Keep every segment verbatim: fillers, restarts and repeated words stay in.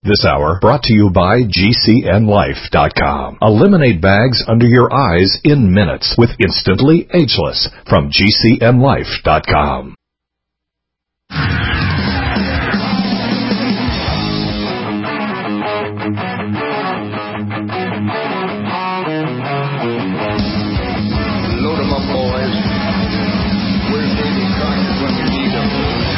This hour brought to you by G C N Life dot com. Eliminate bags under your eyes in minutes with Instantly Ageless from G C N Life dot com. Load 'em up, boys. Where's Davy Crockett when you need him?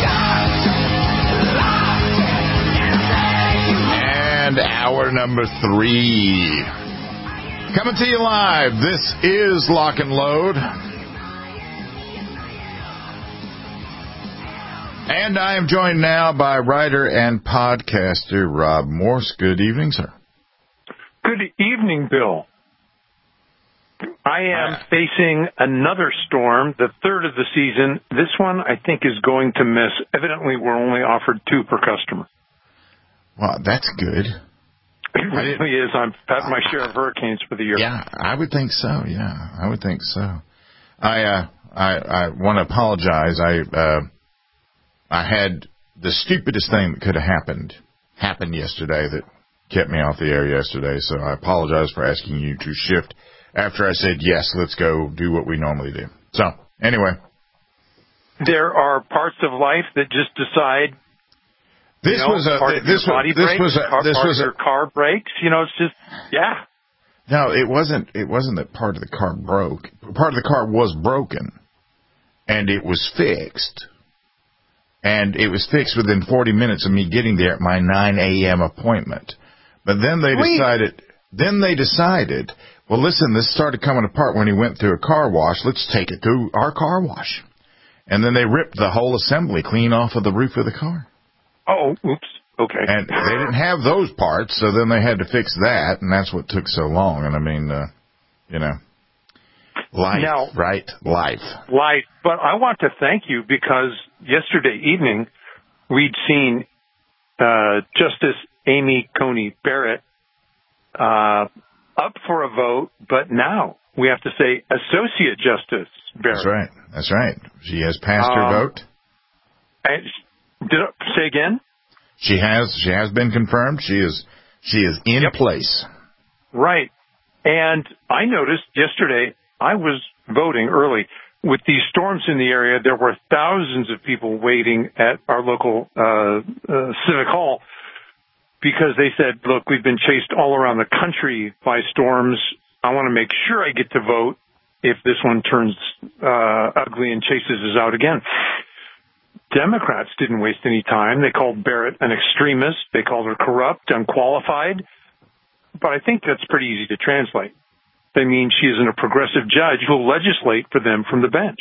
And hour number three. Coming to you live. This is Lock and Load. And I am joined now by writer and podcaster Rob Morse. Good evening, sir. Good evening, Bill. I am facing another storm, the third of the season. This one, I think, is going to miss. Evidently, we're only offered two per customer. Well, that's good. It really is. I've had my share of hurricanes for the year. Yeah, I would think so. Yeah, I would think so. I uh, I, I want to apologize. I uh, I had the stupidest thing that could have happened happen yesterday that kept me off the air yesterday. So I apologize for asking you to shift after I said yes. Let's go do what we normally do. So anyway, there are parts of life that just decide. This you know, was a part of this your was body this breaks, was a part, this part was of a your car breaks. You know, it's just yeah. No, it wasn't. It wasn't that part of the car broke. Part of the car was broken, and it was fixed. And it was fixed within forty minutes of me getting there at my nine a.m. appointment. But then they Sweet. decided. Then they decided. Well, listen, this started coming apart when he went through a car wash. Let's take it to our car wash. And then they ripped the whole assembly clean off of the roof of the car. Oh, oops. Okay. And they didn't have those parts, so then they had to fix that, and that's what took so long. And I mean, uh, you know, life, now, right? Life. Life. But I want to thank you because yesterday evening we'd seen uh, Justice Amy Coney Barrett uh, up for a vote, but now we have to say Associate Justice Barrett. That's right. That's right. She has passed her um, vote. And, did I say again? She has. She has been confirmed. She is. She is in Yep. place. Right. And I noticed yesterday I was voting early. With these storms in the area, there were thousands of people waiting at our local uh, uh, civic hall because they said, look, we've been chased all around the country by storms. I want to make sure I get to vote if this one turns uh, ugly and chases us out again. Democrats didn't waste any time. They called Barrett an extremist. They called her corrupt, unqualified. But I think that's pretty easy to translate. They mean she isn't a progressive judge who will legislate for them from the bench.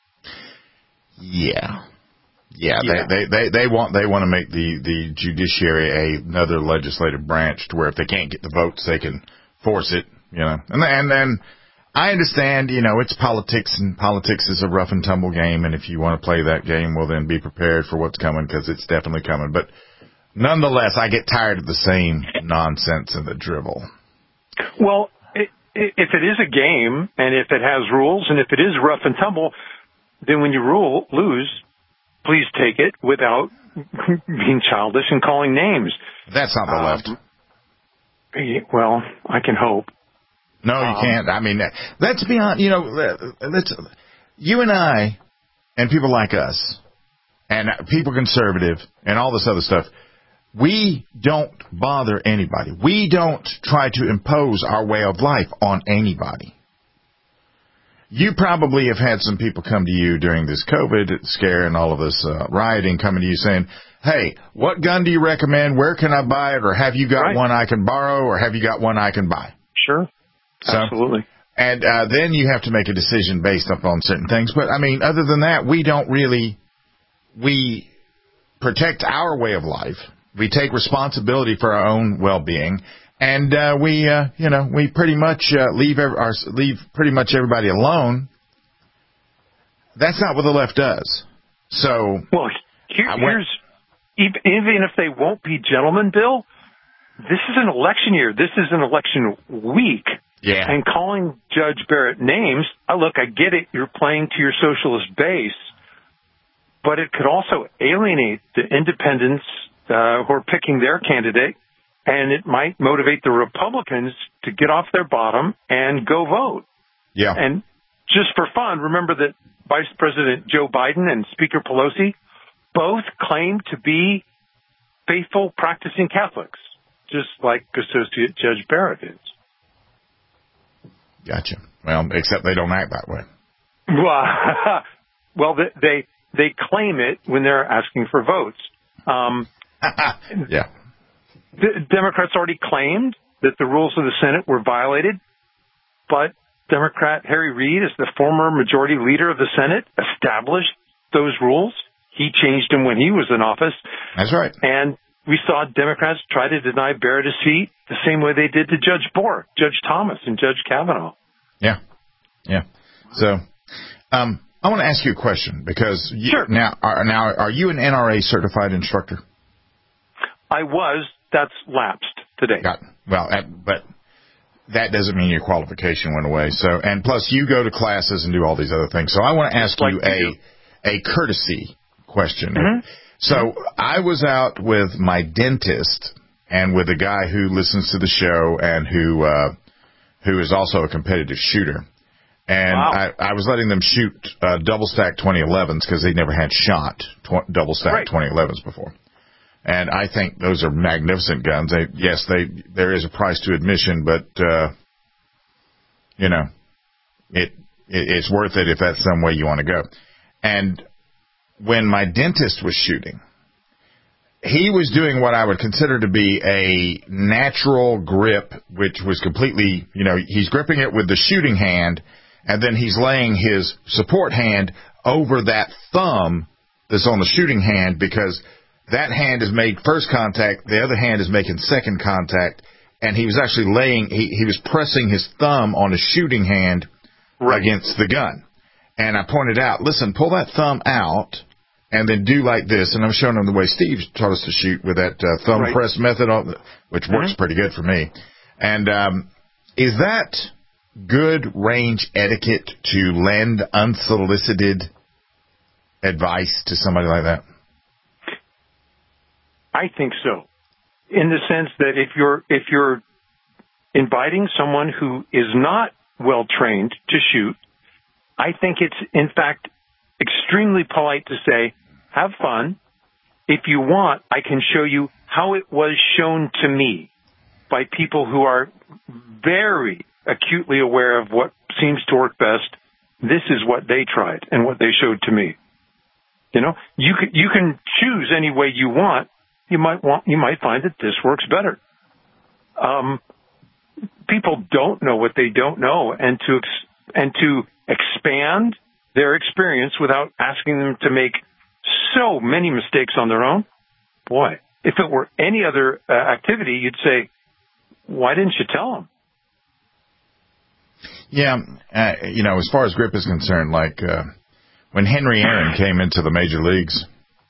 Yeah. Yeah, Yeah. They, they, they, they want they want to make the, the judiciary a, another legislative branch to where if they can't get the votes, they can force it, you know. And and then I understand, you know, it's politics, and politics is a rough and tumble game, and if you want to play that game, well, then be prepared for what's coming, because it's definitely coming. But nonetheless, I get tired of the same nonsense and the drivel. Well, it, it, if it is a game, and if it has rules, and if it is rough and tumble, then when you rule, lose, please take it without being childish and calling names. That's not the um, left. Well, I can hope. No, you Um, can't. I mean, let's be honest. You know, let's you and I, and people like us, and people conservative, and all this other stuff. We don't bother anybody. We don't try to impose our way of life on anybody. You probably have had some people come to you during this COVID scare and all of this uh, rioting, coming to you saying, hey, what gun do you recommend? Where can I buy it? Or have you got Right. one I can borrow? Or have you got one I can buy? Sure. So, Absolutely. And uh, then you have to make a decision based upon certain things. But, I mean, other than that, we don't really, we protect our way of life. We take responsibility for our own well-being. And uh, we, uh, you know, we pretty much uh, leave every, our, leave pretty much everybody alone. That's not what the left does. So, well, here, went, here's even, even if they won't be gentlemen, Bill, this is an election year. This is an election week. Yeah. And calling Judge Barrett names, uh, look, I get it. You're playing to your socialist base, but it could also alienate the independents uh, who are picking their candidate and it might motivate the Republicans to get off their bottom and go vote. Yeah. And just for fun, remember that Vice President Joe Biden and Speaker Pelosi both claim to be faithful practicing Catholics, just like Associate Judge Barrett is. Gotcha. Well, except they don't act that way. Well, well, they they claim it when they're asking for votes. Um, yeah. The Democrats already claimed that the rules of the Senate were violated, but Democrat Harry Reid, as the former majority leader of the Senate, established those rules. He changed them when he was in office. That's right. And we saw Democrats try to deny Barrett his seat the same way they did to Judge Bork, Judge Thomas, and Judge Kavanaugh. Yeah. Yeah. So, um, I want to ask you a question because you, sure. now, are, now, are you an N R A certified instructor? I was. That's lapsed today. Got, well, but that doesn't mean your qualification went away. So, and plus you go to classes and do all these other things. So I want to ask like you a, a courtesy question. Mm-hmm. So I was out with my dentist and with a guy who listens to the show and who, uh, who is also a competitive shooter. And wow. I, I was letting them shoot uh, double stack twenty elevens because they never had shot tw- double stack right. twenty elevens before. And I think those are magnificent guns. They, yes, they there is a price to admission, but uh, you know, it, it it's worth it if that's some way you want to go. And when my dentist was shooting, he was doing what I would consider to be a natural grip, which was completely, you know, he's gripping it with the shooting hand, and then he's laying his support hand over that thumb that's on the shooting hand because that hand has made first contact, the other hand is making second contact, and he was actually laying, he, he was pressing his thumb on his shooting hand right. against the gun. And I pointed out, listen, pull that thumb out and then do like this. And I'm showing him the way Steve taught us to shoot with that uh, thumb right. press method, on, which works mm-hmm. pretty good for me. And um, is that good range etiquette to lend unsolicited advice to somebody like that? I think so, in the sense that if you're if you're inviting someone who is not well trained to shoot, I think it's in fact extremely polite to say, "Have fun. If you want, I can show you how it was shown to me by people who are very acutely aware of what seems to work best. This is what they tried and what they showed to me." You know, you can you can choose any way you want. You might want, you might find that this works better. Um, people don't know what they don't know, and to ex- and to expand their experience without asking them to make so many mistakes on their own. Boy, if it were any other uh, activity, you'd say, "Why didn't you tell them?" Yeah, uh, you know, as far as grip is concerned, like uh, when Henry Aaron came into the major leagues.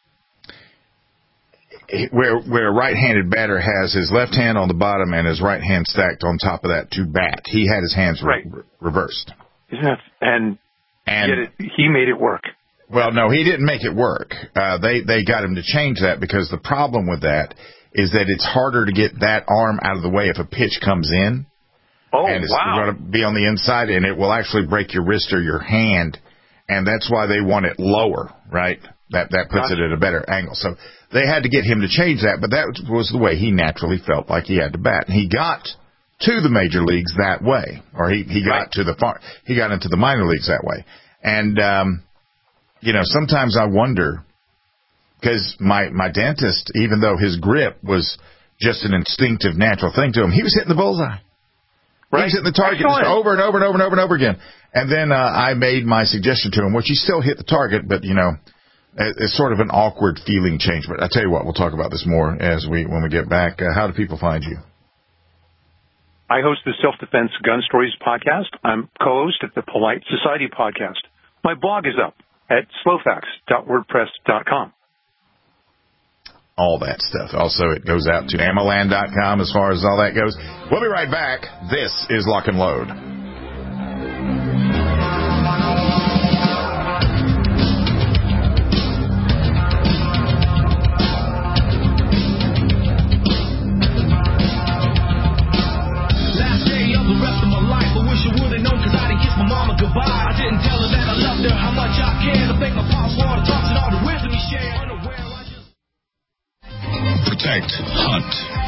Where where a right-handed batter has his left hand on the bottom and his right hand stacked on top of that to bat, he had his hands re- right. reversed. Isn't that, and and yet it, he made it work. Well, no, he didn't make it work. Uh, they they got him to change that because the problem with that is that it's harder to get that arm out of the way if a pitch comes in. Oh, and it's wow. going to be on the inside, and it will actually break your wrist or your hand, and that's why they want it lower, right? That that puts gotcha. it at a better angle. So they had to get him to change that, but that was the way he naturally felt like he had to bat. And he got to the major leagues that way, or he, he got right. to the far, he got into the minor leagues that way. And, um, you know, sometimes I wonder, because my, my dentist, even though his grip was just an instinctive, natural thing to him, he was hitting the bullseye. Right. He was hitting the target just over and over and over and over and over again. And then uh, I made my suggestion to him, which he still hit the target, but, you know, it's sort of an awkward feeling change. But I tell you what, we'll talk about this more as we when we get back. Uh, how do people find you? I host the Self-Defense Gun Stories podcast. I'm co-host at the Polite Society podcast. My blog is up at slowfax dot wordpress dot com. All that stuff. Also, it goes out to ammoland dot com as far as all that goes. We'll be right back. This is Lock and Load.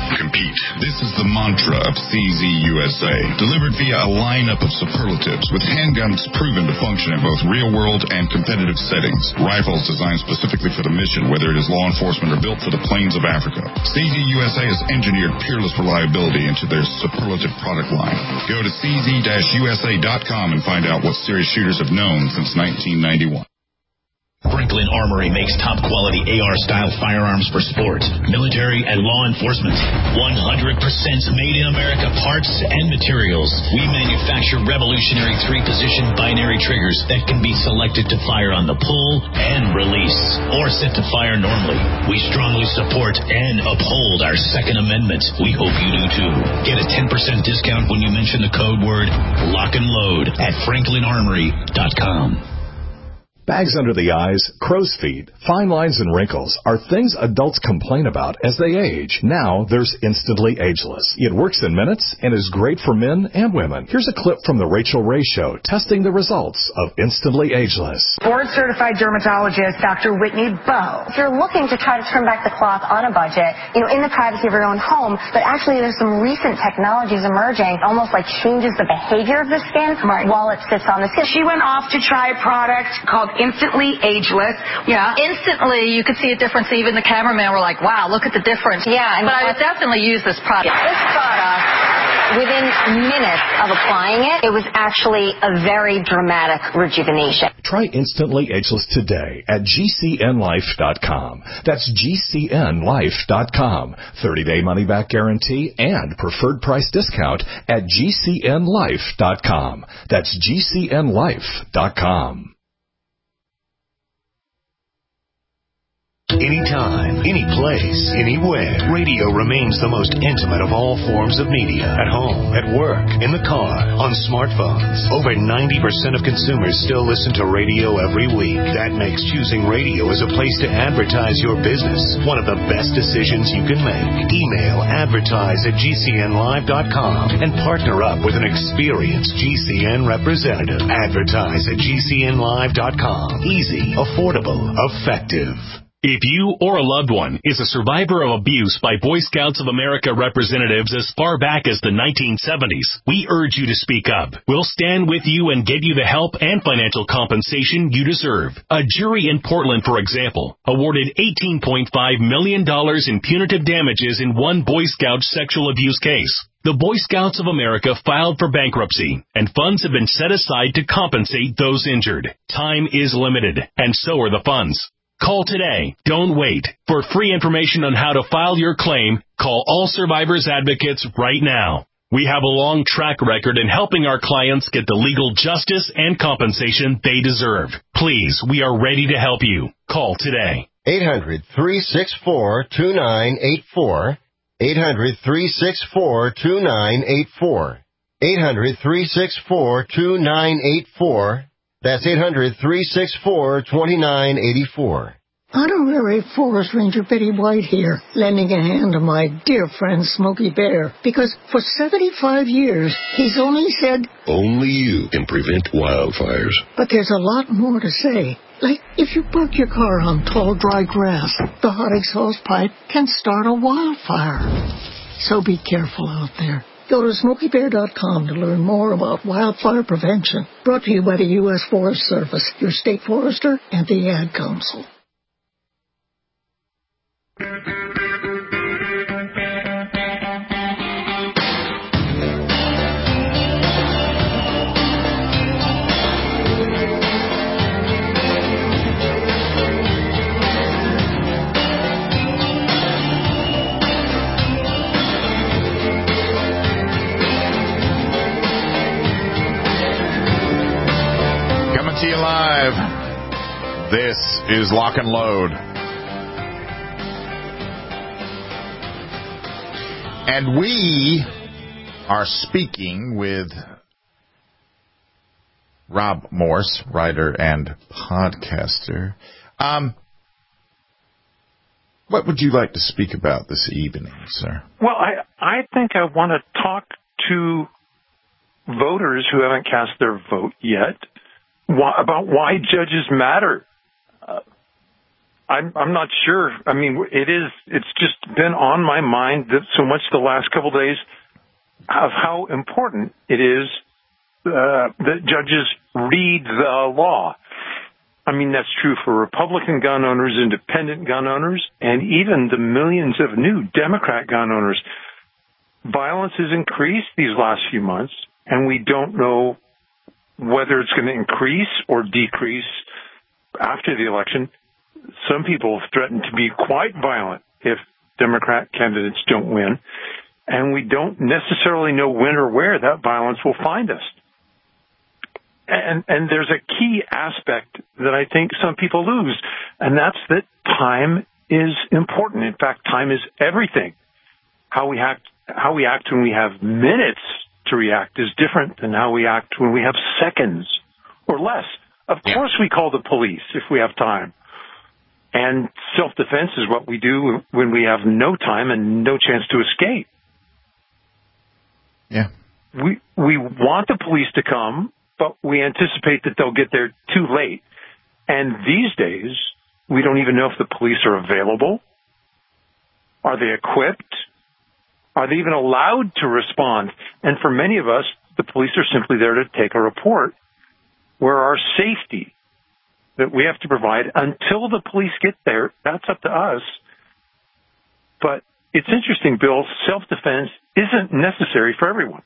Compete. This is the mantra of C Z U S A, delivered via a lineup of superlatives with handguns proven to function in both real-world and competitive settings. Rifles designed specifically for the mission, whether it is law enforcement or built for the plains of Africa. C Z U S A has engineered peerless reliability into their superlative product line. Go to C Z U S A dot com and find out what serious shooters have known since nineteen ninety-one. Franklin Armory makes top-quality A R-style firearms for sport, military, and law enforcement. one hundred percent made-in-America parts and materials. We manufacture revolutionary three-position binary triggers that can be selected to fire on the pull and release, or set to fire normally. We strongly support and uphold our Second Amendment. We hope you do, too. Get a ten percent discount when you mention the code word lock and load at franklin armory dot com. Bags under the eyes, crow's feet, fine lines, and wrinkles are things adults complain about as they age. Now there's Instantly Ageless. It works in minutes and is great for men and women. Here's a clip from the Rachel Ray Show testing the results of Instantly Ageless. Board-certified dermatologist Doctor Whitney Bowe. If you're looking to try to turn back the clock on a budget, you know, in the privacy of your own home, but actually there's some recent technologies emerging, almost like changes the behavior of the skin right. while it sits on the skin. She went off to try a product called Instantly Ageless. Yeah. Instantly, you could see a difference. Even the cameraman were like, wow, look at the difference. Yeah. And but I would definitely use this product. This product, within minutes of applying it, it was actually a very dramatic rejuvenation. Try Instantly Ageless today at G C N life dot com. That's G C N life dot com. thirty-day money-back guarantee and preferred price discount at G C N life dot com. That's G C N life dot com. Anytime, any place, anywhere. Radio remains the most intimate of all forms of media. At home, at work, in the car, on smartphones. Over ninety percent of consumers still listen to radio every week. That makes choosing radio as a place to advertise your business one of the best decisions you can make. Email advertise at G C N live dot com and partner up with an experienced G C N representative. Advertise at G C N live dot com. Easy, affordable, effective. If you or a loved one is a survivor of abuse by Boy Scouts of America representatives as far back as the nineteen seventies, we urge you to speak up. We'll stand with you and get you the help and financial compensation you deserve. A jury in Portland, for example, awarded eighteen point five million dollars in punitive damages in one Boy Scout sexual abuse case. The Boy Scouts of America filed for bankruptcy, and funds have been set aside to compensate those injured. Time is limited, and so are the funds. Call today. Don't wait. For free information on how to file your claim, call All Survivors Advocates right now. We have a long track record in helping our clients get the legal justice and compensation they deserve. Please, we are ready to help you. Call today. eight hundred, three six four, two nine eight four. eight hundred, three six four, two nine eight four. eight hundred, three six four, two nine eight four. That's eight hundred, three six four, two nine eight four. Honorary Forest Ranger Betty White here, lending a hand to my dear friend Smokey Bear, because for seventy-five years, he's only said, only you can prevent wildfires. But there's a lot more to say. Like, if you park your car on tall, dry grass, the hot exhaust pipe can start a wildfire. So be careful out there. Go to smokey bear dot com to learn more about wildfire prevention. Brought to you by the U S Forest Service, your state forester, and the Ad Council. To you live. This is Lock and Load. And we are speaking with Rob Morse, writer and podcaster. Um, what would you like to speak about this evening, sir? Well, I, I think I want to talk to voters who haven't cast their vote yet. Why, about why judges matter. Uh, I'm, I'm not sure. I mean, it is, it's just been on my mind that so much the last couple of days of how important it is uh, that judges read the law. I mean, that's true for Republican gun owners, independent gun owners, and even the millions of new Democrat gun owners. Violence has increased these last few months, and we don't know whether it's going to increase or decrease after the election. Some people have threatened to be quite violent if Democrat candidates don't win, and we don't necessarily know when or where that violence will find us. And, and there's a key aspect that I think some people lose, and that's that time is important. In fact, time is everything. How we act, how we act when we have minutes to react is different than how we act when we have seconds or less. Of course we call the police if we have time. And self-defense is what we do when we have no time and no chance to escape. Yeah. We we want the police to come, but we anticipate that they'll get there too late. And these days, we don't even know if the police are available. Are they equipped? Are they even allowed to respond? And for many of us, the police are simply there to take a report, where our safety that we have to provide until the police get there, that's up to us. But it's interesting, Bill, self-defense isn't necessary for everyone.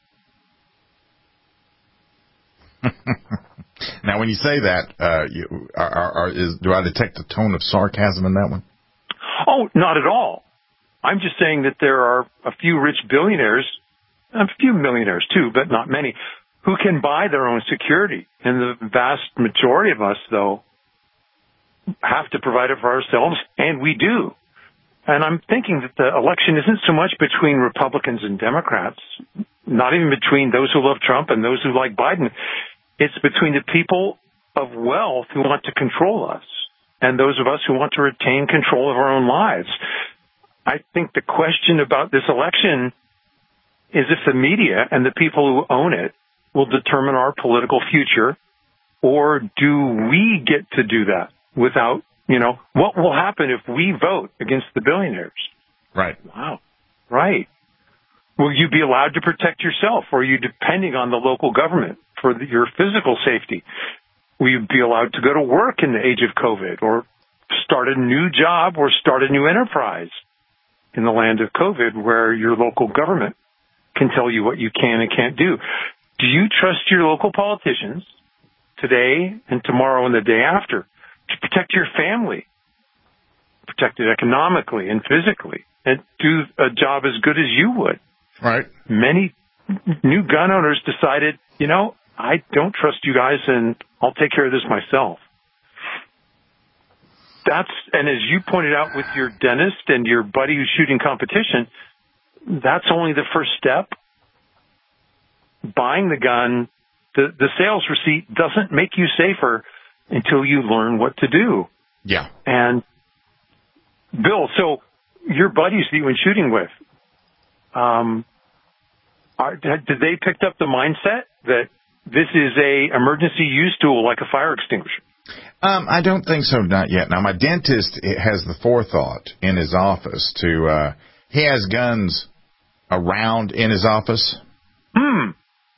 Now, when you say that, uh, you, are, are, is, do I detect a tone of sarcasm in that one? Oh, not at all. I'm just saying that there are a few rich billionaires, a few millionaires too, but not many, who can buy their own security. And the vast majority of us, though, have to provide it for ourselves, and we do. And I'm thinking that the election isn't so much between Republicans and Democrats, not even between those who love Trump and those who like Biden. It's between the people of wealth who want to control us and those of us who want to retain control of our own lives. I think the question about this election is if the media and the people who own it will determine our political future, or do we get to do that without, you know, what will happen if we vote against the billionaires? Right. Wow. Right. Will you be allowed to protect yourself, or are you depending on the local government for the, your physical safety? Will you be allowed to go to work in the age of COVID, or start a new job, or start a new enterprise in the land of COVID where your local government can tell you what you can and can't do? Do you trust your local politicians today and tomorrow and the day after to protect your family, protect it economically and physically, and do a job as good as you would? Right. Many new gun owners decided, you know, I don't trust you guys, and I'll take care of this myself. That's, and as you pointed out with your dentist and your buddy who's shooting competition, that's only the first step. Buying the gun, the, the sales receipt doesn't make you safer until you learn what to do. Yeah. And Bill, so your buddies that you went shooting with, um, are, did they pick up the mindset that this is a emergency use tool like a fire extinguisher? Um, I don't think so, not yet. Now, my dentist has the forethought in his office to, uh, he has guns around in his office. Hmm.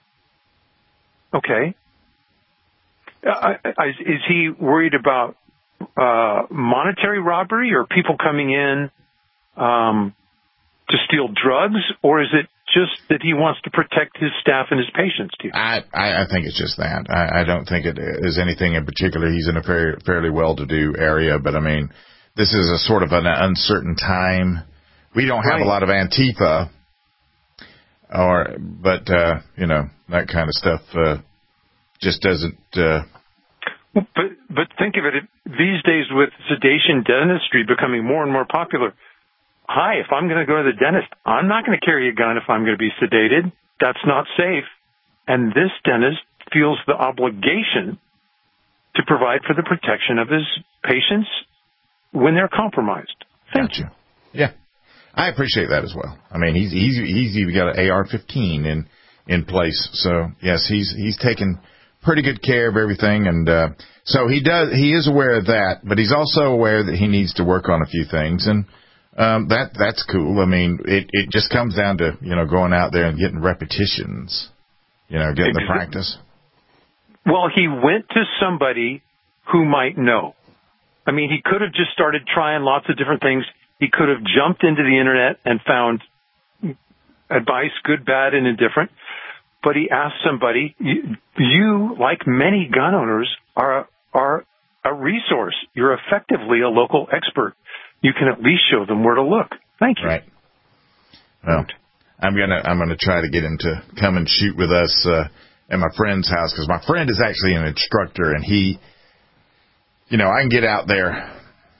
Okay. Uh, is he worried about uh, monetary robbery or people coming in um, to steal drugs, or is it just that he wants to protect his staff and his patients? Do you think? I, I, I think it's just that. I, I don't think it is anything in particular. He's in a very, fairly well-to-do area, but, I mean, this is a sort of an uncertain time. We don't have right. a lot of Antifa, or, but, uh, you know, that kind of stuff uh, just doesn't... Uh, But but think of it, these days with sedation dentistry becoming more and more popular, hi, if I'm going to go to the dentist, I'm not going to carry a gun if I'm going to be sedated. That's not safe. And this dentist feels the obligation to provide for the protection of his patients when they're compromised. Thank you. Yeah, I appreciate that as well. I mean, he's he's he's even got an A R fifteen in in place. So yes, he's he's taken pretty good care of everything, and uh, so he does. He is aware of that, but he's also aware that he needs to work on a few things, and um, that that's cool. I mean, it it just comes down to you know going out there and getting repetitions, you know, getting the practice. Well, he went to somebody who might know. I mean, he could have just started trying lots of different things. He could have jumped into the internet and found advice, good, bad, and indifferent. But he asked somebody. You, you like many gun owners, are are a resource. You're effectively a local expert. You can at least show them where to look. Thank you. Right. Well, I'm gonna I'm gonna try to get him to come and shoot with us uh, at my friend's house, because my friend is actually an instructor, and he, you know, I can get out there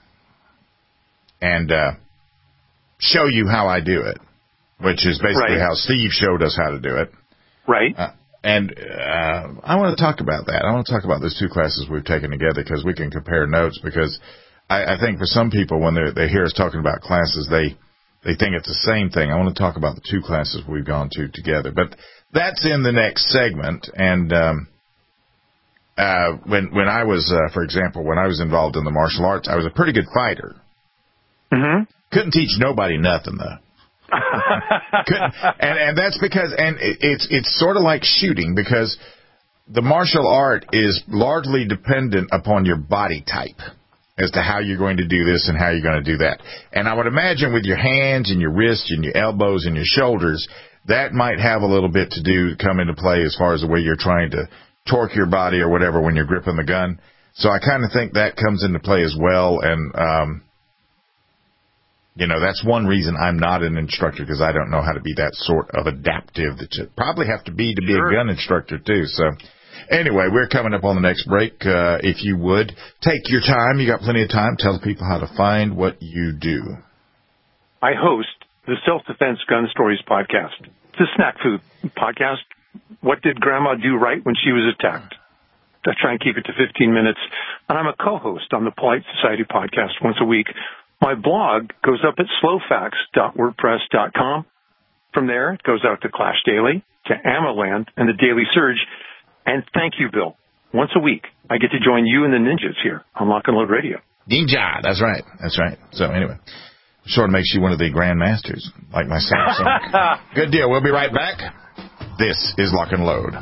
and uh, show you how I do it, which is basically right. how Steve showed us how to do it. Right. Uh, and uh, I want to talk about that. I want to talk about those two classes we've taken together, because we can compare notes, because I, I think for some people, when they hear us talking about classes, they they think it's the same thing. I want to talk about the two classes we've gone to together. But that's in the next segment. And um, uh, when when I was, uh, for example, when I was involved in the martial arts, I was a pretty good fighter. Mm-hmm. Couldn't teach nobody nothing, though. Couldn't, and and that's because and it, it's it's sort of like shooting, because the martial art is largely dependent upon your body type as to how you're going to do this and how you're going to do that. And I would imagine with your hands and your wrists and your elbows and your shoulders, that might have a little bit to do come into play as far as the way you're trying to torque your body or whatever when you're gripping the gun. So I kind of think that comes into play as well. And um You know, that's one reason I'm not an instructor, because I don't know how to be that sort of adaptive that you probably have to be to be sure. a gun instructor, too. So, anyway, we're coming up on the next break. Uh, if you would, take your time. You got plenty of time. Tell people how to find what you do. I host the Self-Defense Gun Stories podcast. It's a snack food podcast. What did Grandma do right when she was attacked? I try and keep it to fifteen minutes. And I'm a co-host on the Polite Society podcast once a week. My blog goes up at slowfax dot wordpress dot com. From there, it goes out to Clash Daily, to Amaland, and the Daily Surge. And thank you, Bill. Once a week, I get to join you and the ninjas here on Lock and Load Radio. Ninja, that's right. That's right. So anyway, sort of makes you one of the Grand Masters, like myself. So. Good deal. We'll be right back. This is Lock and Load.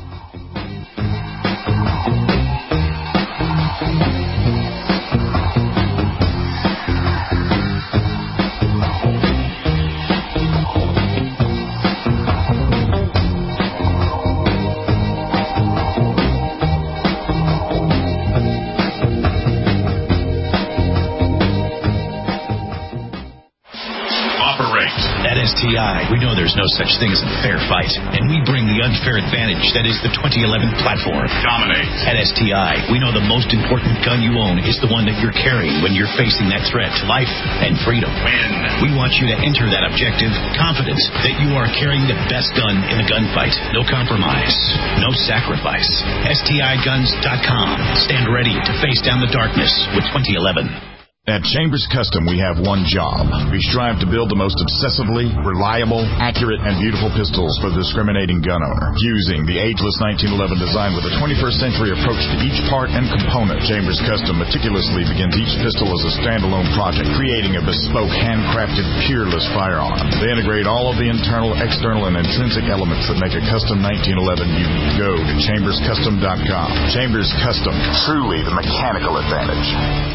S T I, we know there's no such thing as a fair fight, and we bring the unfair advantage that is the twenty eleven platform. Dominate. At S T I, we know the most important gun you own is the one that you're carrying when you're facing that threat to life and freedom. Win. We want you to enter that objective confident that you are carrying the best gun in the gunfight. No compromise. No sacrifice. S T I guns dot com. Stand ready to face down the darkness with twenty eleven. At Chambers Custom, we have one job. We strive to build the most obsessively reliable, accurate, and beautiful pistols for the discriminating gun owner. Fusing the ageless nineteen eleven design with a twenty-first century approach to each part and component, Chambers Custom meticulously begins each pistol as a standalone project, creating a bespoke, handcrafted, peerless firearm. They integrate all of the internal, external, and intrinsic elements that make a custom nineteen eleven unique. Go to chambers custom dot com. Chambers Custom, truly the mechanical advantage.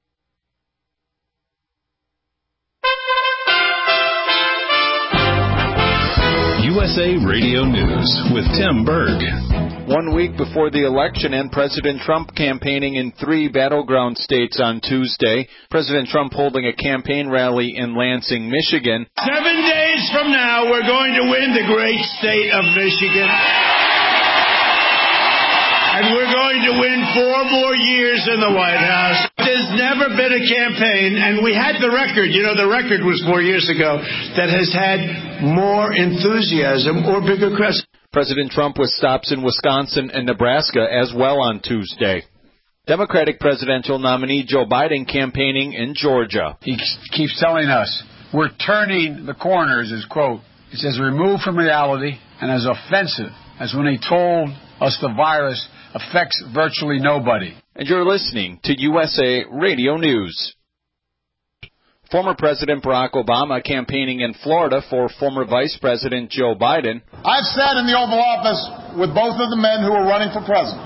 U S A Radio News with Tim Berg. One week before the election and President Trump campaigning in three battleground states on Tuesday, President Trump holding a campaign rally in Lansing, Michigan. Seven days from now, we're going to win the great state of Michigan. And we're going to win four more years in the White House. There's never been a campaign, and we had the record, you know, the record was four years ago, that has had more enthusiasm or bigger crowds. President Trump with stops in Wisconsin and Nebraska as well on Tuesday. Democratic presidential nominee Joe Biden campaigning in Georgia. He keeps telling us we're turning the corner, is his quote. He says, removed from reality and as offensive as when he told us the virus affects virtually nobody. And you're listening to U S A Radio News. Former President Barack Obama campaigning in Florida for former Vice President Joe Biden. I've sat in the Oval Office with both of the men who are running for president.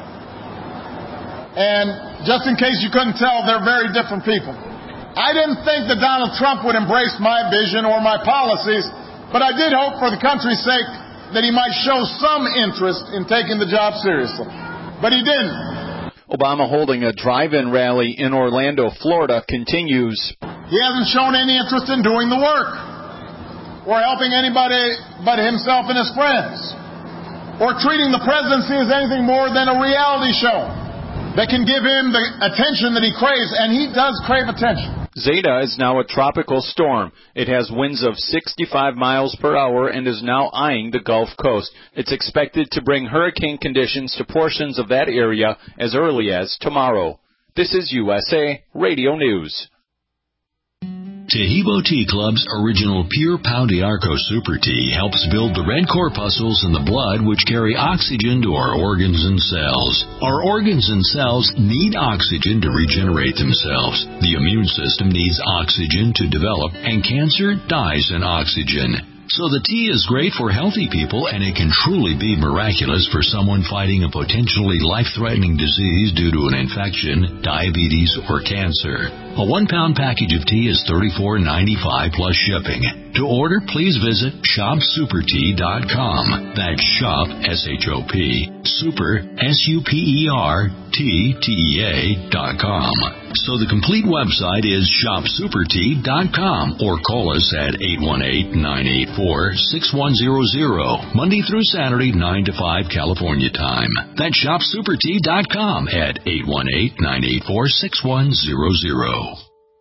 And just in case you couldn't tell, they're very different people. I didn't think that Donald Trump would embrace my vision or my policies, but I did hope for the country's sake that he might show some interest in taking the job seriously. But he didn't. Obama holding a drive-in rally in Orlando, Florida, continues. He hasn't shown any interest in doing the work or helping anybody but himself and his friends or treating the presidency as anything more than a reality show that can give him the attention that he craves, and he does crave attention. Zeta is now a tropical storm. It has winds of sixty-five miles per hour and is now eyeing the Gulf Coast. It's expected to bring hurricane conditions to portions of that area as early as tomorrow. This is U S A Radio News. Tahibo Tea Club's original Pure Pau d'Arco Super Tea helps build the red corpuscles in the blood which carry oxygen to our organs and cells. Our organs and cells need oxygen to regenerate themselves. The immune system needs oxygen to develop, and cancer dies in oxygen. So the tea is great for healthy people, and it can truly be miraculous for someone fighting a potentially life-threatening disease due to an infection, diabetes, or cancer. A one-pound package of tea is thirty-four ninety-five plus shipping. To order, please visit shop super tea dot com. That's shop, S H O P, super, S U P E R, T, T E A, dot com. So the complete website is shop super tea dot com, or call us at eight one eight, nine eight four, six one zero zero, Monday through Saturday, nine to five California time. That's shop super tea dot com at eight one eight, nine eight four, six one zero zero.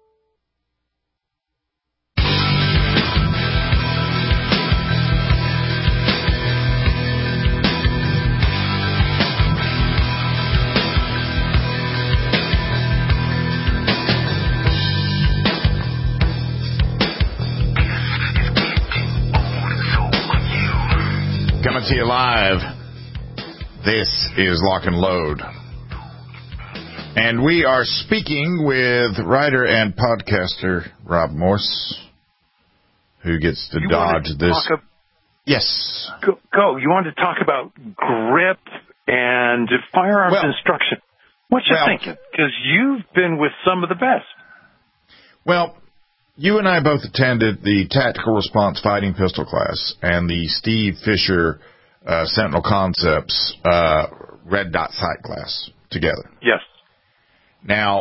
Coming to you live, this is Lock and Load. And we are speaking with writer and podcaster Rob Morse, who gets to you dodge to this. Ab- yes. Go, go. You wanted to talk about grip and firearms well, instruction. What you well, thinking? Because you've been with some of the best. Well, you and I both attended the Tactical Response Fighting Pistol class and the Steve Fisher uh, Sentinel Concepts uh, Red Dot Sight class together. Yes. Now,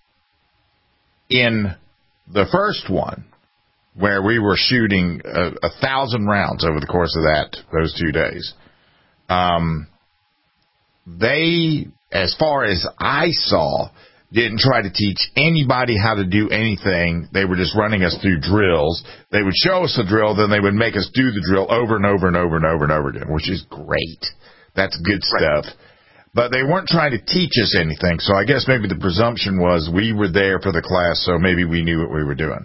in the first one, where we were shooting a, a thousand rounds over the course of that those two days, um, they, as far as I saw, didn't try to teach anybody how to do anything. They were just running us through drills. They would show us a drill, then they would make us do the drill over and over and over and over and over again, which is great. That's good stuff. Right. But they weren't trying to teach us anything, so I guess maybe the presumption was we were there for the class, so maybe we knew what we were doing.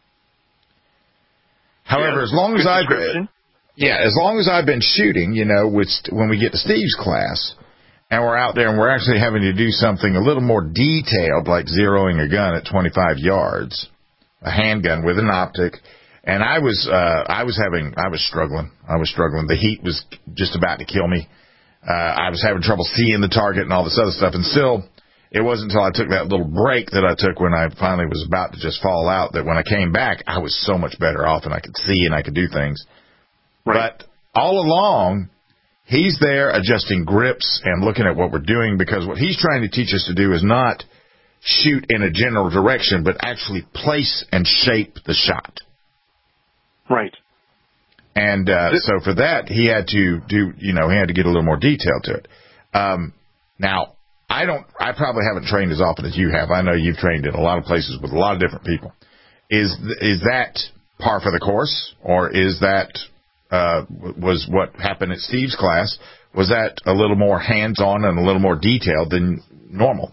However, yeah, as long as I've been, yeah, as long as I've been shooting, you know, with, when we get to Steve's class, and we're out there and we're actually having to do something a little more detailed, like zeroing a gun at twenty-five yards, a handgun with an optic. And I was, uh, I was having, I was struggling. I was struggling. The heat was just about to kill me. Uh, I was having trouble seeing the target and all this other stuff. And still, it wasn't until I took that little break that I took when I finally was about to just fall out that when I came back, I was so much better off and I could see and I could do things. Right. But all along, he's there adjusting grips and looking at what we're doing, because what he's trying to teach us to do is not shoot in a general direction, but actually place and shape the shot. Right. And uh, so for that, he had to do, you know, he had to get a little more detail to it. Um, now, I don't, I probably haven't trained as often as you have. I know you've trained in a lot of places with a lot of different people. Is is that par for the course, or is that uh, was what happened at Steve's class? Was that a little more hands-on and a little more detailed than normal?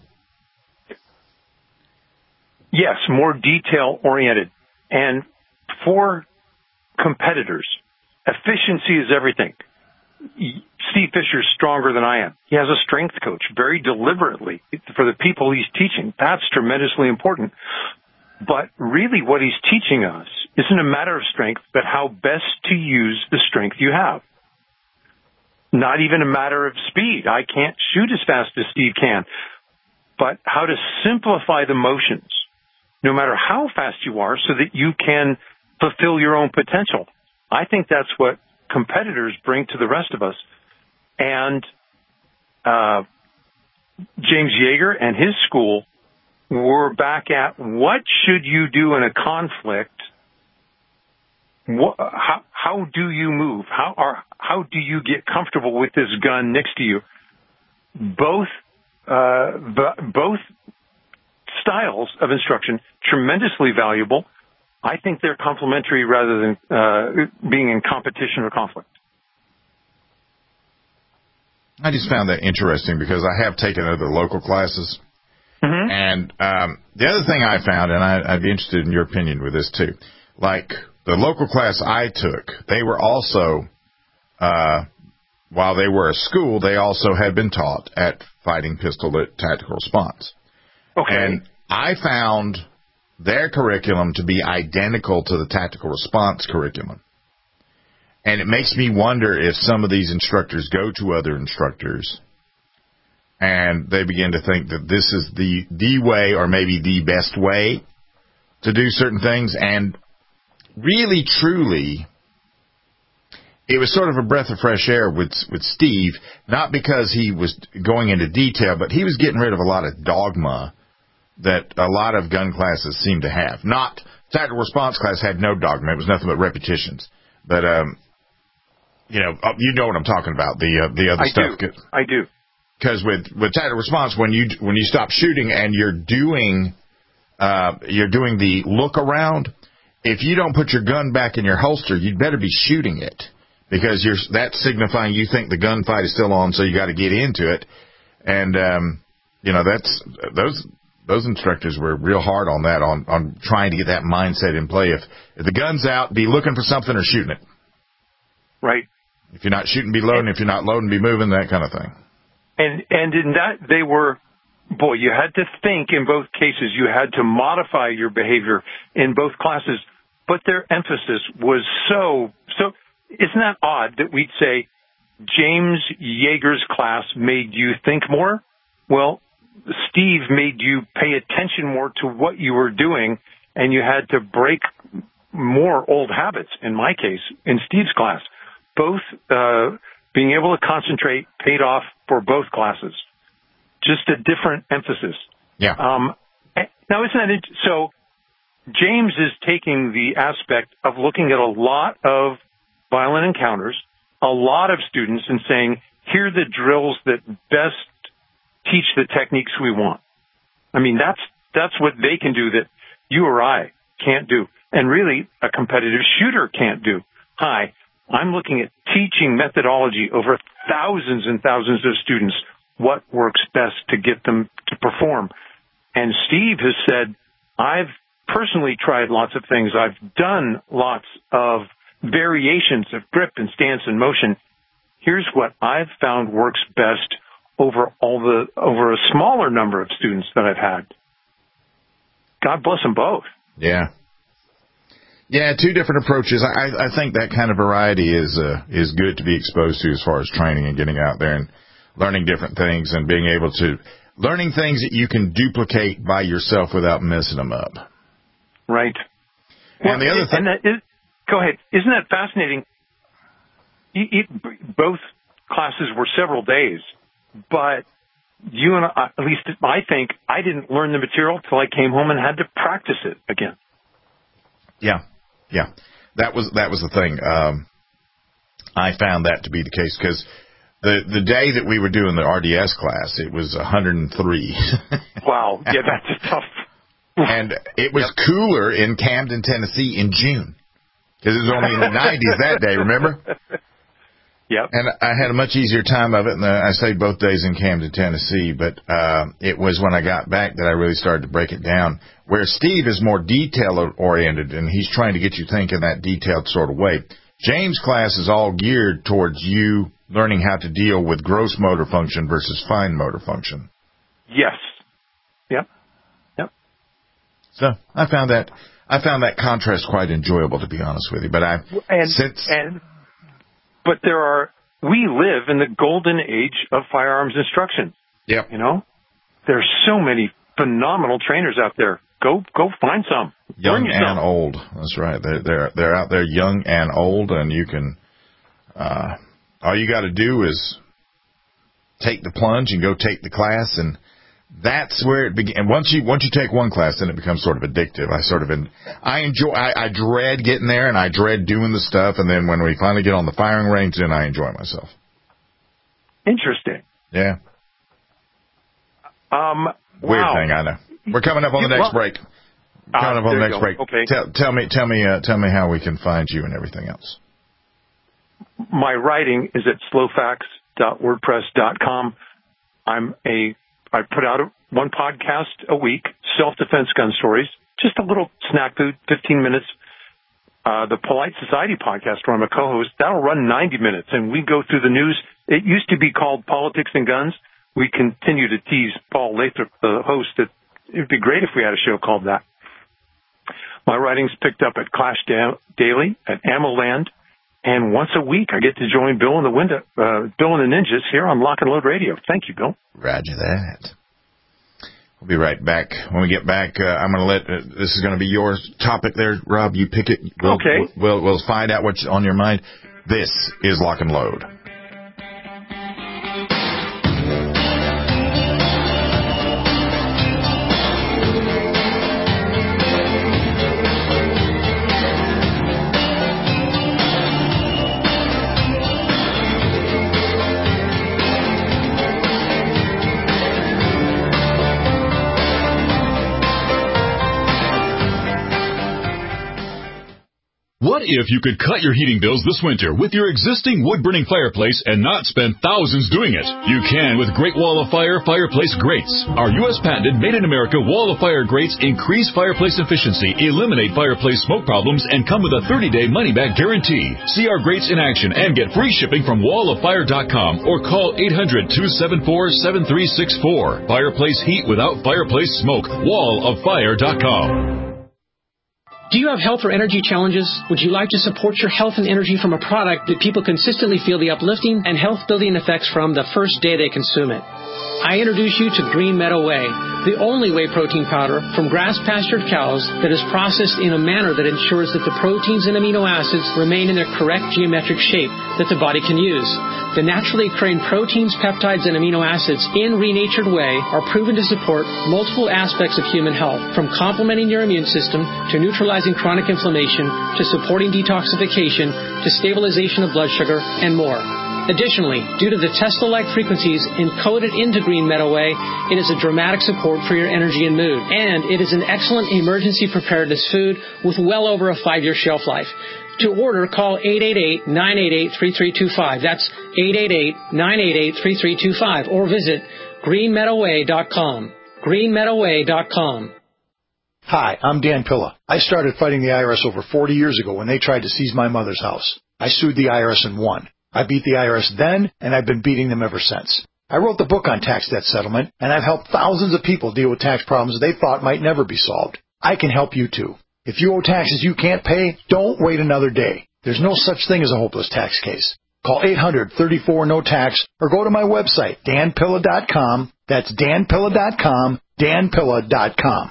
Yes, more detail-oriented. And for competitors, efficiency is everything. Steve Fisher's stronger than I am. He has a strength coach very deliberately for the people he's teaching. That's tremendously important. But really what he's teaching us isn't a matter of strength, but how best to use the strength you have. Not even a matter of speed. I can't shoot as fast as Steve can. But how to simplify the motions, no matter how fast you are, so that you can fulfill your own potential. I think that's what competitors bring to the rest of us. And uh, James Yeager and his school were back at what should you do in a conflict? What, how, how do you move? How are how do you get comfortable with this gun next to you? Both uh, b- both styles of instruction tremendously valuable. I think they're complementary rather than uh, being in competition or conflict. I just found that interesting because I have taken other local classes. Mm-hmm. And um, the other thing I found, and I, I'd be interested in your opinion with this too, like the local class I took, they were also, uh, while they were a school, they also had been taught at Fighting Pistol at Tactical Response. Okay. And I found their curriculum to be identical to the Tactical Response curriculum. And it makes me wonder if some of these instructors go to other instructors and they begin to think that this is the the way or maybe the best way to do certain things. And really, truly, it was sort of a breath of fresh air with with Steve, not because he was going into detail, but he was getting rid of a lot of dogma that a lot of gun classes seem to have. Not Tactical Response class had no dogma. It was nothing but repetitions. But, um, you know, you know what I'm talking about, the uh, the other I stuff. Do. I do. Because with, with Tactical Response, when you when you stop shooting and you're doing uh, you're doing the look around, if you don't put your gun back in your holster, you'd better be shooting it because you're that's signifying you think the gunfight is still on, so you got to get into it. And um, you know that's those those instructors were real hard on that, on on trying to get that mindset in play. If if the gun's out, be looking for something or shooting it. Right. If you're not shooting, be loading. If you're not loading, be moving. That kind of thing. And and in that, they were, boy, you had to think in both cases. You had to modify your behavior in both classes. But their emphasis was so, so, isn't that odd that we'd say James Yeager's class made you think more? Well, Steve made you pay attention more to what you were doing, and you had to break more old habits, in my case, in Steve's class. Both, uh, being able to concentrate paid off for both classes. Just a different emphasis. Yeah. Um, now, isn't that it? So James is taking the aspect of looking at a lot of violent encounters, a lot of students, and saying, here are the drills that best teach the techniques we want. I mean, that's that's what they can do that you or I can't do, and really a competitive shooter can't do. Hi. I'm looking at teaching methodology over thousands and thousands of students, what works best to get them to perform. And Steve has said, I've personally tried lots of things. I've done lots of variations of grip and stance and motion. Here's what I've found works best over all the over a smaller number of students that I've had. God bless them both. Yeah. Yeah, two different approaches. I, I think that kind of variety is uh, is good to be exposed to as far as training and getting out there and learning different things and being able to learning things that you can duplicate by yourself without messing them up. Right. And well, the other thing. And that is, go ahead. Isn't that fascinating? It, it, both classes were several days, but you and I, at least I think I didn't learn the material till I came home and had to practice it again. Yeah. Yeah, that was that was the thing. Um, I found that to be the case because the the day that we were doing the R D S class, it was one hundred three. Wow, yeah, that's tough. And it was yep. cooler in Camden, Tennessee in June because it was only in the nineties that day, remember? Yep. And I had a much easier time of it, and I stayed both days in Camden, Tennessee, but uh, it was when I got back that I really started to break it down, where Steve is more detail-oriented, and he's trying to get you thinking that detailed sort of way. James' class is all geared towards you learning how to deal with gross motor function versus fine motor function. Yes. Yep. Yep. So I found that I found that contrast quite enjoyable, to be honest with you. But I and, since and but there are we live in the golden age of firearms instruction. Yep. You know, there's so many phenomenal trainers out there. Go go find some. Young and old. That's right. They're they're they're out there, young and old, and you can. Uh, all you got to do is take the plunge and go take the class, and that's where it begins. And once you once you take one class, then it becomes sort of addictive. I sort of in, I enjoy. I, I dread getting there, and I dread doing the stuff. And then when we finally get on the firing range, then I enjoy myself. Interesting. Yeah. Um. Weird wow. thing, I know. We're coming up on the next well, break. Coming uh, up on the next go. break. Okay. Tell, tell me, tell me, uh, tell me how we can find you and everything else. My writing is at slowfax dot wordpress dot com. I'm a. I put out a, one podcast a week, self-defense gun stories, just a little snack food, fifteen minutes. Uh, the Polite Society podcast, where I'm a co-host, that'll run ninety minutes, and we go through the news. It used to be called Politics and Guns. We continue to tease Paul Lathrop, the host, that it would be great if we had a show called that. My writing's picked up at Clash da- Daily, at AmmoLand, and once a week I get to join Bill and the window, uh, Bill and the Ninjas here on Lock and Load Radio. Thank you, Bill. Roger that. We'll be right back. When we get back, uh, I'm going to let, uh, this is going to be your topic there, Rob. You pick it. We'll, okay. We'll, we'll find out what's on your mind. This is Lock and Load. What if you could cut your heating bills this winter with your existing wood-burning fireplace and not spend thousands doing it? You can with Great Wall of Fire fireplace grates. Our U S patented made-in-America Wall of Fire grates increase fireplace efficiency, eliminate fireplace smoke problems, and come with a thirty-day money-back guarantee. See our grates in action and get free shipping from wall of fire dot com or call eight hundred, two seven four, seven three six four. Fireplace heat without fireplace smoke. wall of fire dot com. Do you have health or energy challenges? Would you like to support your health and energy from a product that people consistently feel the uplifting and health-building effects from the first day they consume it? I introduce you to Green Meadow Whey, the only whey protein powder from grass-pastured cows that is processed in a manner that ensures that the proteins and amino acids remain in their correct geometric shape that the body can use. The naturally occurring proteins, peptides, and amino acids in renatured whey are proven to support multiple aspects of human health, from complementing your immune system to neutralizing chronic inflammation to supporting detoxification to stabilization of blood sugar and more. Additionally, due to the Tesla-like frequencies encoded into Green Meadow Whey, it is a dramatic support for your energy and mood. And it is an excellent emergency preparedness food with well over a five-year shelf life. To order, call eight eight eight, nine eight eight, three three two five. That's eight eight eight, nine eight eight, three three two five. Or visit green meadow way dot com. green meadow way dot com. Hi, I'm Dan Pilla. I started fighting the I R S over forty years ago when they tried to seize my mother's house. I sued the I R S and won. I beat the I R S then, and I've been beating them ever since. I wrote the book on tax debt settlement, and I've helped thousands of people deal with tax problems they thought might never be solved. I can help you too. If you owe taxes you can't pay, don't wait another day. There's no such thing as a hopeless tax case. Call eight hundred, thirty-four, no tax or go to my website, dan pilla dot com. That's dan pilla dot com, dan pilla dot com.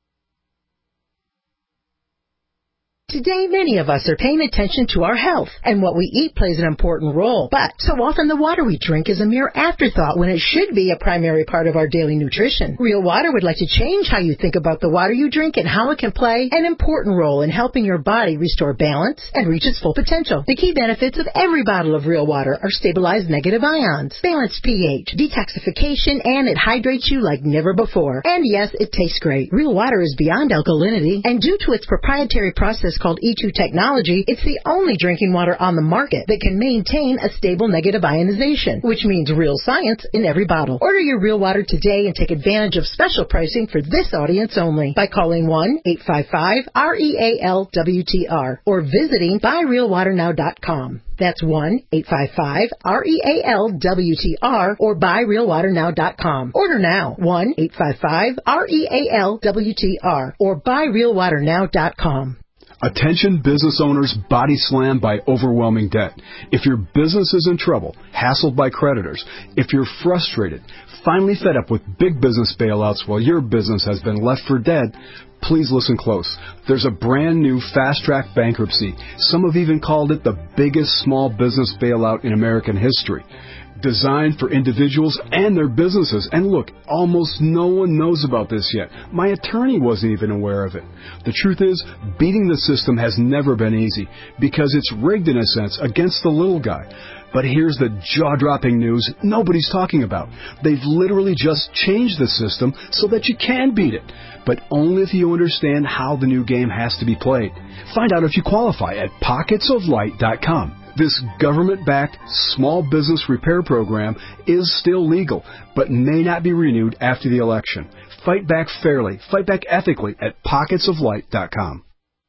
Today, many of us are paying attention to our health, and what we eat plays an important role. But so often the water we drink is a mere afterthought when it should be a primary part of our daily nutrition. Real Water would like to change how you think about the water you drink and how it can play an important role in helping your body restore balance and reach its full potential. The key benefits of every bottle of Real Water are stabilized negative ions, balanced pH, detoxification, and it hydrates you like never before. And yes, it tastes great. Real Water is beyond alkalinity, and due to its proprietary process called E two technology, it's the only drinking water on the market that can maintain a stable negative ionization, which means real science in every bottle. Order your Real Water today and take advantage of special pricing for this audience only by calling one eight five five R E A L W T R or visiting buy real water now dot com. That's one eight five five R E A L W T R or buy real water now dot com. Order now, one eight five five R E A L W T R or buy real water now dot com. Attention business owners body slammed by overwhelming debt. If your business is in trouble, hassled by creditors, if you're frustrated, finally fed up with big business bailouts while your business has been left for dead, please listen close. There's a brand new fast-track bankruptcy. Some have even called it the biggest small business bailout in American history. Designed for individuals and their businesses. And look, almost no one knows about this yet. My attorney wasn't even aware of it. The truth is, beating the system has never been easy because it's rigged in a sense against the little guy. But here's the jaw-dropping news nobody's talking about. They've literally just changed the system so that you can beat it, but only if you understand how the new game has to be played. Find out if you qualify at pockets of light dot com. This government-backed small business repair program is still legal, but may not be renewed after the election. Fight back fairly, fight back ethically at pockets of light dot com.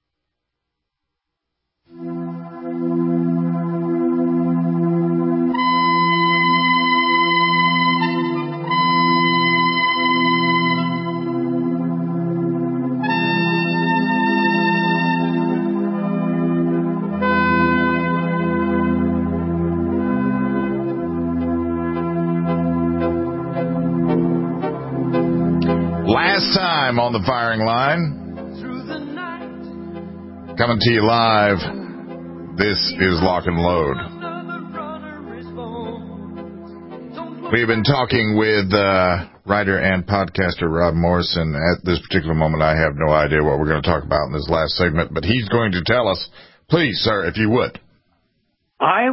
Last time on the firing line, coming to you live, this is Lock and Load. We've been talking with uh, writer and podcaster Rob Morrison. At this particular moment, I have no idea what we're going to talk about in this last segment, but he's going to tell us. Please, sir, if you would. I,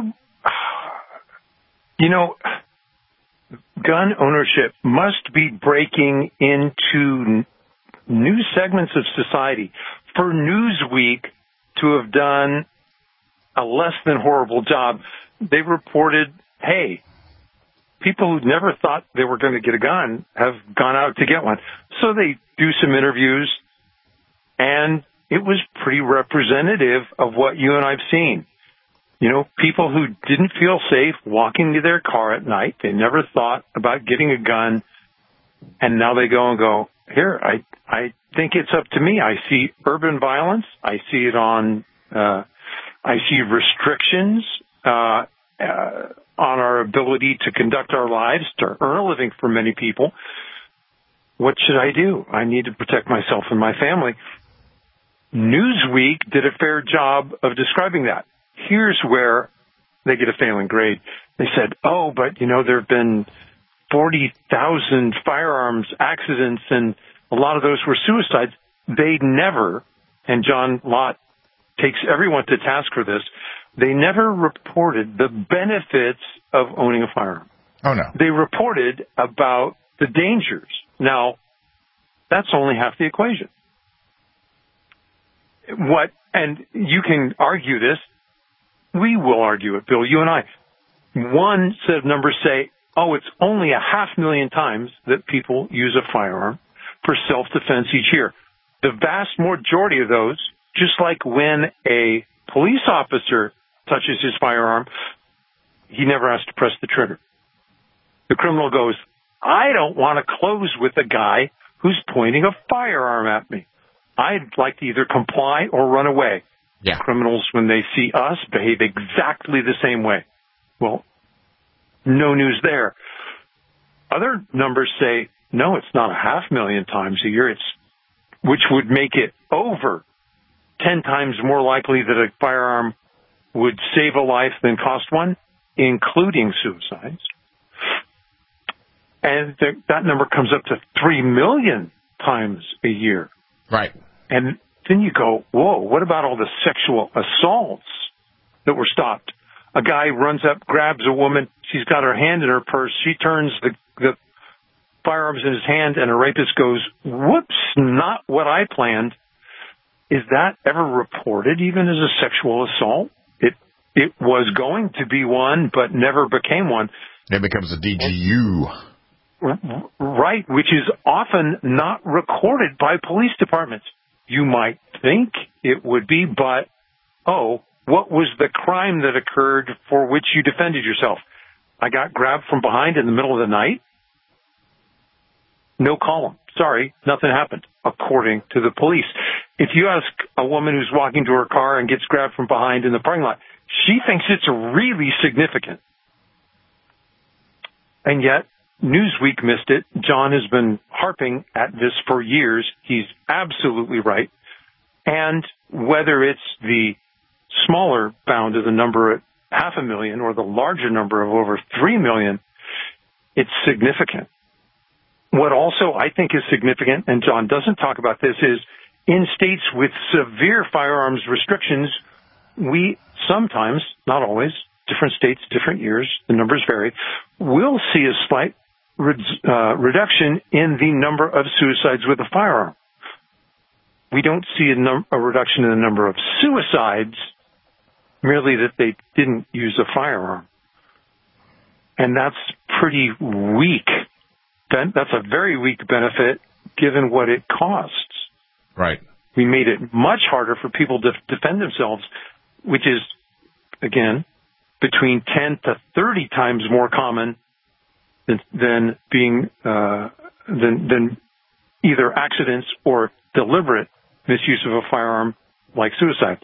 you know... Gun ownership must be breaking into new segments of society. For Newsweek to have done a less than horrible job, they reported, hey, people who never thought they were going to get a gun have gone out to get one. So they do some interviews, and it was pretty representative of what you and I've seen. You know, people who didn't feel safe walking to their car at night, they never thought about getting a gun, and now they go and go, here, I I think it's up to me. I see urban violence. I see it on, uh, I see restrictions uh, uh, on our ability to conduct our lives, to earn a living for many people. What should I do? I need to protect myself and my family. Newsweek did a fair job of describing that. Here's where they get a failing grade. They said, oh, but, you know, there have been forty thousand firearms accidents, and a lot of those were suicides. They never, and John Lott takes everyone to task for this, they never reported the benefits of owning a firearm. Oh, no. They reported about the dangers. Now, that's only half the equation. What, and you can argue this, we will argue it, Bill, you and I. One set of numbers say, oh, it's only a half million times that people use a firearm for self-defense each year. The vast majority of those, just like when a police officer touches his firearm, he never has to press the trigger. The criminal goes, I don't want to close with a guy who's pointing a firearm at me. I'd like to either comply or run away. Yeah. Criminals, when they see us, behave exactly the same way. Well, no news there. Other numbers say, no, it's not a half million times a year, it's, which would make it over ten times more likely that a firearm would save a life than cost one, including suicides. And th- that number comes up to three million times a year. Right. And then you go, whoa, what about all the sexual assaults that were stopped? A guy runs up, grabs a woman, she's got her hand in her purse, she turns the, the firearms in his hand, and a rapist goes, whoops, not what I planned. is that ever reported even as a sexual assault? It it was going to be one, but never became one. It becomes a D G U. Right, which is often not recorded by police departments. You might think it would be, but, oh, what was the crime that occurred for which you defended yourself? I got grabbed from behind in the middle of the night? No column. Sorry, nothing happened, according to the police. If you ask a woman who's walking to her car and gets grabbed from behind in the parking lot, she thinks it's really significant. And yet, Newsweek missed it. John has been harping at this for years. He's absolutely right. And whether it's the smaller bound of the number at half a million or the larger number of over three million, it's significant. What also I think is significant, and John doesn't talk about this, is in states with severe firearms restrictions, we sometimes, not always, different states, different years, the numbers vary, will see a slight Uh, reduction in the number of suicides with a firearm. We don't see a, num- a reduction in the number of suicides, merely that they didn't use a firearm. And that's pretty weak. That, that's a very weak benefit given what it costs. Right. We made it much harder for people to defend themselves, which is, again, between ten to thirty times more common Than, than being uh, than, than either accidents or deliberate misuse of a firearm like suicide.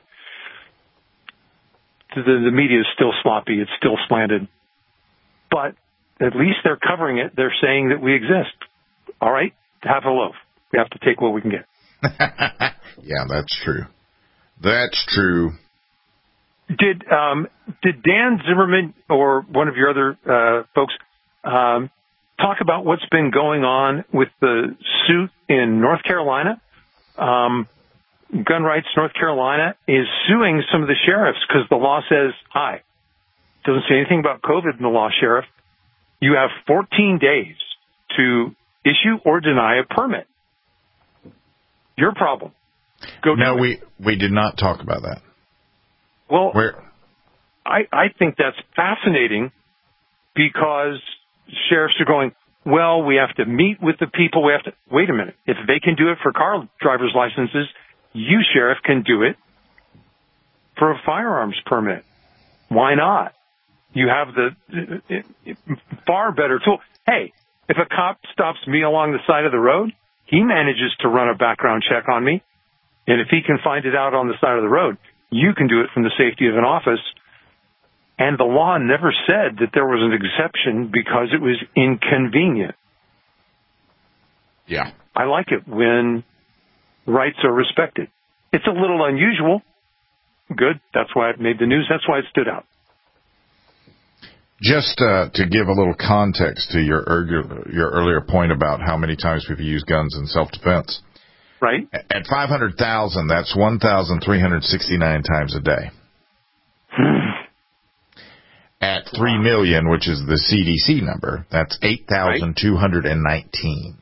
The, the media is still sloppy. It's still slanted. But at least they're covering it. They're saying that we exist. All right, half a loaf. We have to take what we can get. Yeah, that's true. That's true. Did um, did Dan Zimmerman or one of your other uh, folks Um, talk about what's been going on with the suit in North Carolina? Um, Gun Rights North Carolina is suing some of the sheriffs because the law says, hi, doesn't say anything about COVID in the law, sheriff. You have fourteen days to issue or deny a permit. Your problem. Go no, do we, it. we did not talk about that. Well, Where? I, I think that's fascinating because sheriffs are going, well, we have to meet with the people. We have to wait a minute. If they can do it for car driver's licenses, you, sheriff, can do it for a firearms permit. Why not? You have the it, it, far better tool. Hey, if a cop stops me along the side of the road, he manages to run a background check on me. And if he can find it out on the side of the road, you can do it from the safety of an office. And the law never said that there was an exception because it was inconvenient. Yeah. I like it when rights are respected. It's a little unusual. Good. That's why it made the news. That's why it stood out. Just uh, to give a little context to your earlier, your earlier point about how many times people use guns in self-defense. Right. At five hundred thousand, that's one thousand three hundred sixty-nine times a day. At three million, which is the C D C number, that's eight thousand two hundred nineteen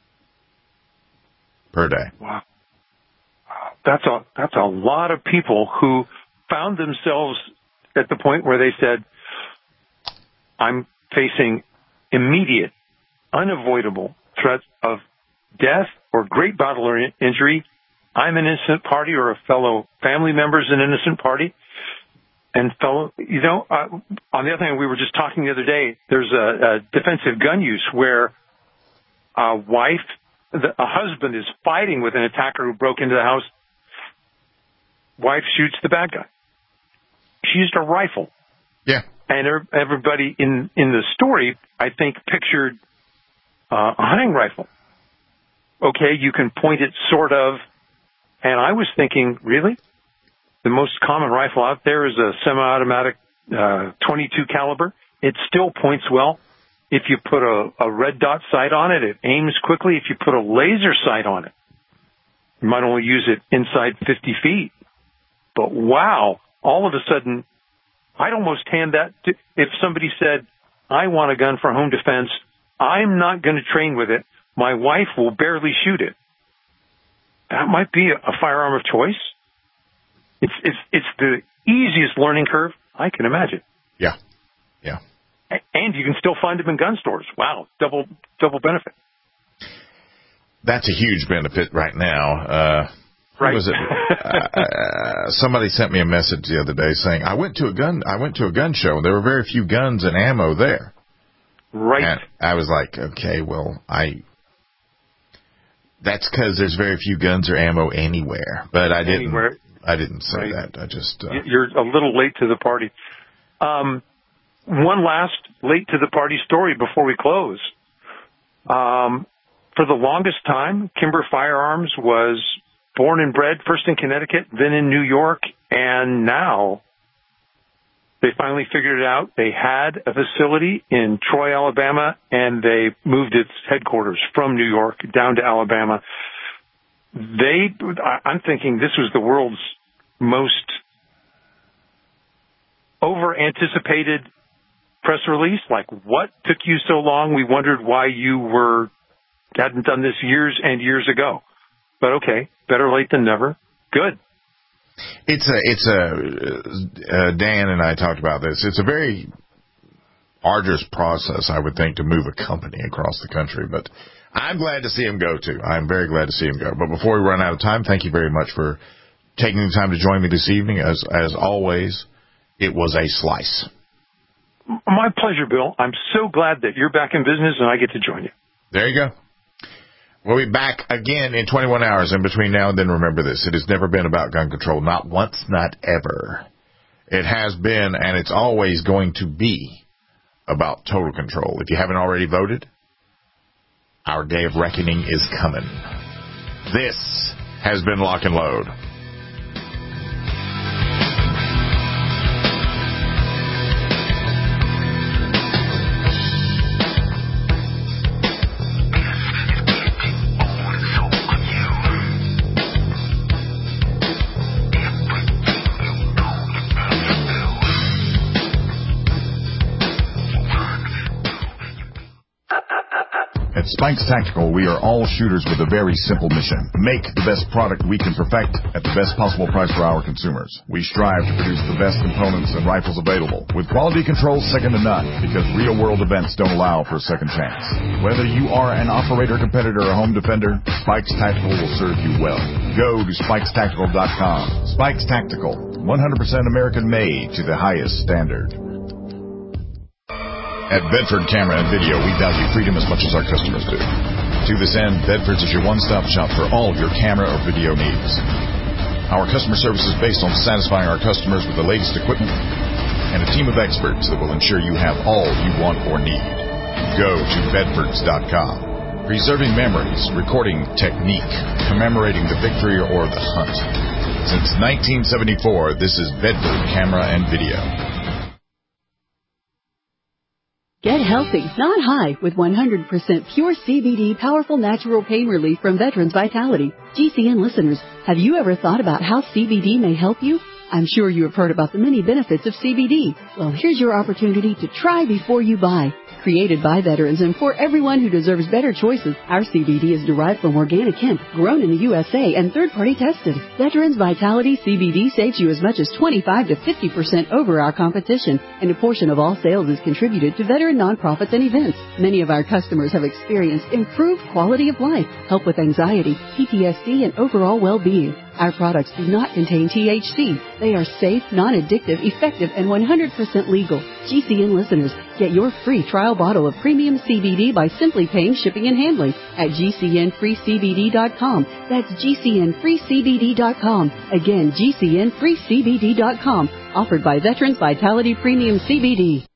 per day. Wow. That's a, that's a lot of people who found themselves at the point where they said, I'm facing immediate, unavoidable threat of death or great bodily injury. I'm an innocent party, or a fellow family member is an innocent party. And fellow, you know, uh, on the other hand, we were just talking the other day, there's a, a defensive gun use where a wife, the, a husband is fighting with an attacker who broke into the house. Wife shoots the bad guy. She used a rifle. Yeah. And everybody in, in the story, I think, pictured uh, a hunting rifle. Okay, you can point it sort of. And I was thinking, really? The most common rifle out there is a semi-automatic uh, twenty-two caliber. It still points well. If you put a, a red dot sight on it, it aims quickly. If you put a laser sight on it, you might only use it inside fifty feet. But wow, all of a sudden, I'd almost hand that to, if somebody said, I want a gun for home defense, I'm not going to train with it. My wife will barely shoot it. that might be a firearm of choice. It's it's it's the easiest learning curve I can imagine. Yeah, yeah. And you can still find them in gun stores. Wow, double double benefit. That's a huge benefit right now. Uh, right. Was it? uh, somebody sent me a message the other day saying I went to a gun I went to a gun show and there were very few guns and ammo there. Right. And I was like, okay, well, I. That's because there's very few guns or ammo anywhere. But I didn't. Anywhere. I didn't say Right. that. I just. Uh, You're a little late to the party. Um, one last late to the party story before we close. Um, for the longest time, Kimber Firearms was born and bred first in Connecticut, then in New York, and now they finally figured it out. They had a facility in Troy, Alabama, and they moved its headquarters from New York down to Alabama. They, I'm thinking this was the world's most over-anticipated press release. Like, what took you so long? We wondered why you were hadn't done this years and years ago. But okay, better late than never. Good. It's a, it's a, uh, Dan and I talked about this. It's a very arduous process, I would think, to move a company across the country. But I'm glad to see him go, too. I'm very glad to see him go. But before we run out of time, thank you very much for taking the time to join me this evening. As, as always, it was a slice. My pleasure, Bill. I'm so glad that you're back in business and I get to join you. There you go. We'll be back again in twenty-one hours. In between now and then, remember this. It has never been about gun control. Not once, not ever. It has been, and it's always going to be, about total control. If you haven't already voted, our day of reckoning is coming. This has been Lock and Load. At Spikes Tactical, we are all shooters with a very simple mission. Make the best product we can perfect at the best possible price for our consumers. We strive to produce the best components and rifles available, with quality control second to none, because real-world events don't allow for a second chance. Whether you are an operator, competitor, or home defender, Spikes Tactical will serve you well. Go to spikes tactical dot com. Spikes Tactical, one hundred percent American-made to the highest standard. At Bedford Camera and Video, we value freedom as much as our customers do. To this end, Bedford's is your one-stop shop for all of your camera or video needs. Our customer service is based on satisfying our customers with the latest equipment and a team of experts that will ensure you have all you want or need. Go to bedfords dot com. Preserving memories, recording technique, commemorating the victory or the hunt. Since nineteen seventy-four, this is Bedford Camera and Video. Get healthy, not high, with one hundred percent pure C B D powerful natural pain relief from Veterans Vitality. G C N listeners, have you ever thought about how C B D may help you? I'm sure you have heard about the many benefits of C B D. Well, here's your opportunity to try before you buy. Created by veterans and for everyone who deserves better choices, our C B D is derived from organic hemp, grown in the U S A and third-party tested. Veterans Vitality C B D saves you as much as twenty-five to fifty percent over our competition, and a portion of all sales is contributed to veteran nonprofits and events. Many of our customers have experienced improved quality of life, help with anxiety, P T S D, and overall well-being. Our products do not contain T H C. They are safe, non-addictive, effective, and one hundred percent legal. G C N listeners, get your free trial bottle of premium C B D by simply paying shipping and handling at G C N free C B D dot com. That's G C N free C B D dot com. Again, G C N free C B D dot com. Offered by Veterans Vitality Premium C B D.